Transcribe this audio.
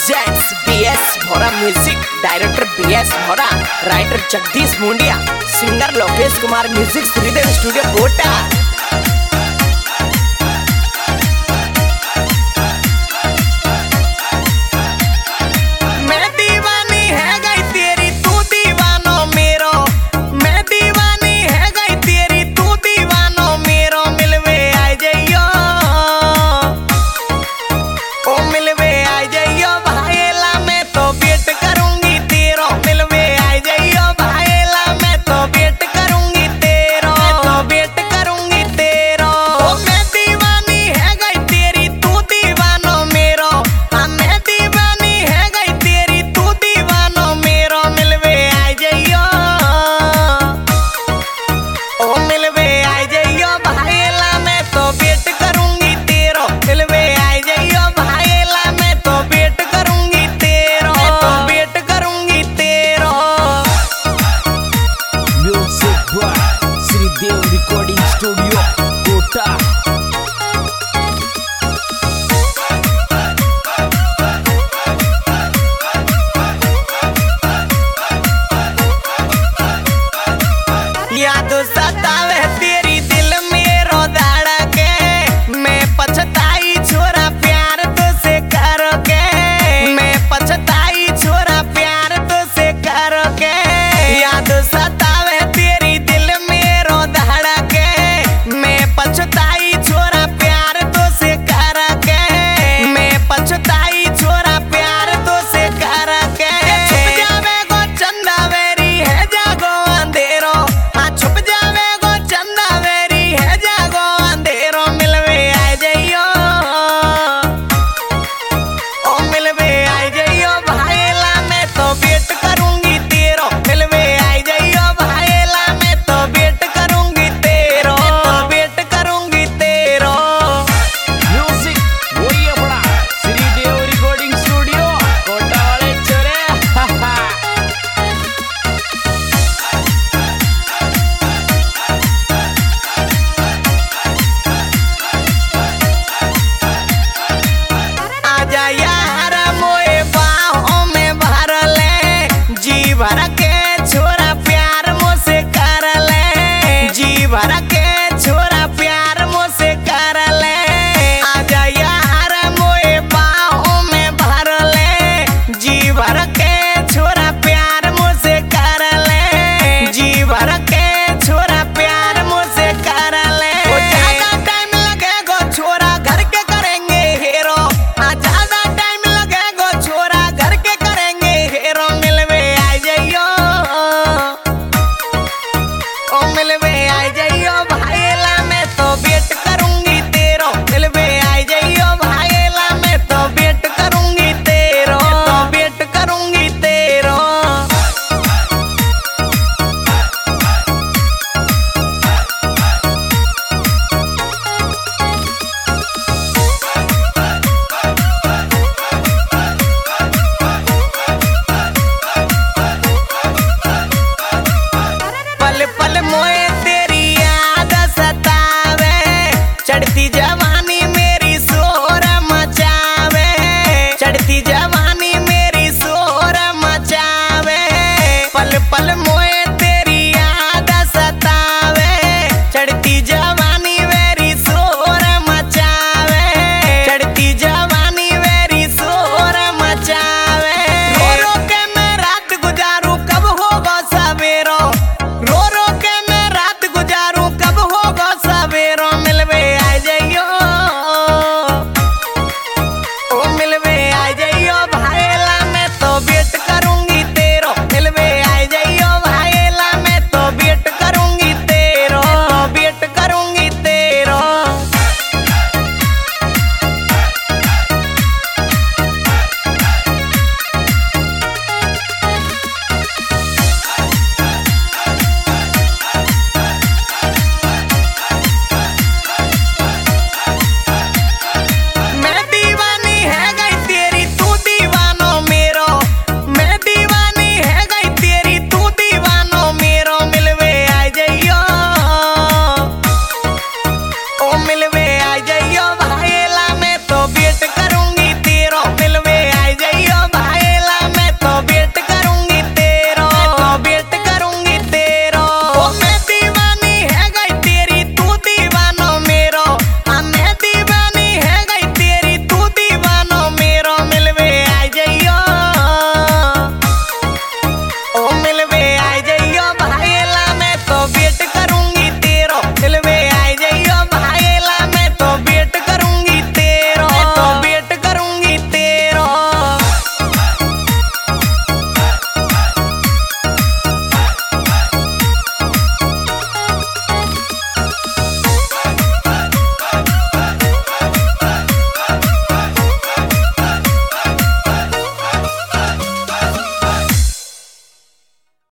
Presents BS Bhora music, director BS Bhora, writer Jagdish Mundiya, singer Lokesh Kumar, music Shridev studio Kota. Shridev recording studio Kota. याद सतावे तेरी दिल में रो धड़के, मैं पछताई छोरा प्यार तो से करके, मैं पछताई छोरा प्यार तो से करके। याद सतावे तेरी दिल में रो धड़के, मैं पछताई छोरा प्यार तो से करके, मैं पछताई छोरा प्यार तो से करके। छुप जावे गो चंदा वेरी है जागो अंधेरो, छुप जावे गो चंदा वेरी है जागो अंधेरो। मिलवे आ जाइयो, ओ मिलवे आ जाइयो भाईला, मैं तो वेट करूंगी तेरो। मिलवे आ जाइयो भाईला, मैं तो वेट करूंगी तेरो, वेट करूंगी तेरो। म्यूजिक वही अपना श्रीदेव रिकॉर्डिंग स्टूडियो कोटा वाले छोरे। आजा यार मोए बाहों में भर ले, जी भर के छोरा प्यार मुझसे कर ले, जी भर के छोरा प्यार मुझसे कर ले। आजा यार मोए बाहों में भर ले, जी भर के छोरा प्यार मुझसे कर ले, जी भर के छोरा प्यार मुझसे कर ले। ज्यादा टाइम लगेगा छोरा घर के करेंगे हीरो, ज्यादा टाइम लगेगा छोरा घर के करेंगे हीरो। मिलवे आ जाइयो, ओ मिलवे आ जाइयो भाईला, मैं तो वेट करूंगी तेरो। मिलवे आ जाइयो भाईला, मैं तो वेट करूंगी तेरो, तो वेट करूंगी तेरो। पल पल मोए तेरी याद सतावे, चढ़ती जवानी मेरी शोर मचावे, चढ़ती जवानी मेरी शोर मचावे। पल पल मोए तेरी याद सतावे, चढ़ती जवानी मेरी शोर मचावे, चढ़ती